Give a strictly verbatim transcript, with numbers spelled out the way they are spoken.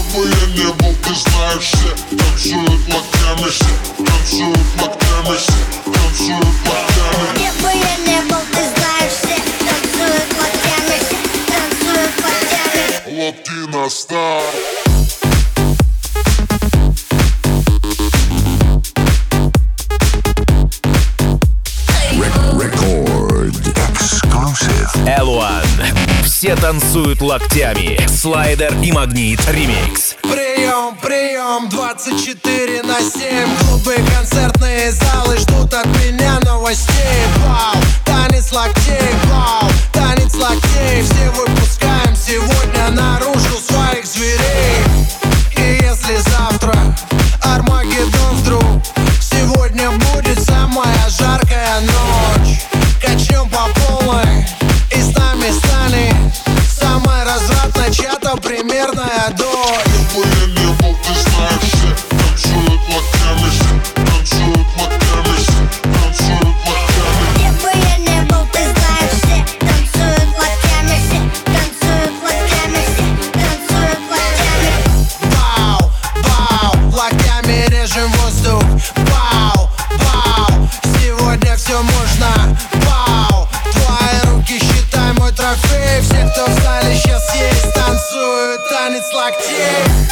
бы я не был, ты знаешь, все танцуют локтями, все танцуют локтями, все танцуют локтями. Где бы я не был, ты знаешь, все танцуют локтями, все танцуют локтями. Локти на старт. эл уан. Все танцуют локтями. Слайдер и Магнит ремикс. Прием, прием, двадцать четыре на семь. Клубы, концертные залы ждут от меня новостей. Вау, танец локтей, вау, танец локтей. Все выпускаем сегодня наружу своих зверей. И если завтра Армагеддон вдруг, сегодня будет самая жаркая ночь. Качнем по полной, и с нами станет самая развратная чья-то примерная дочь. Где бы я не был, ты знаешь, все танцуют локтями, все танцуют локтями, все танцуют локтями. Где бы я не был, ты знаешь, все танцуют локтями, все танцуют локтями, все танцуют локтями. Вау, вау, локтями режем воздух. Вау, вау, сегодня все можно. Вау, твои руки считай мой трофей. Все, кто в зале сейчас есть, танцуют танец локтей.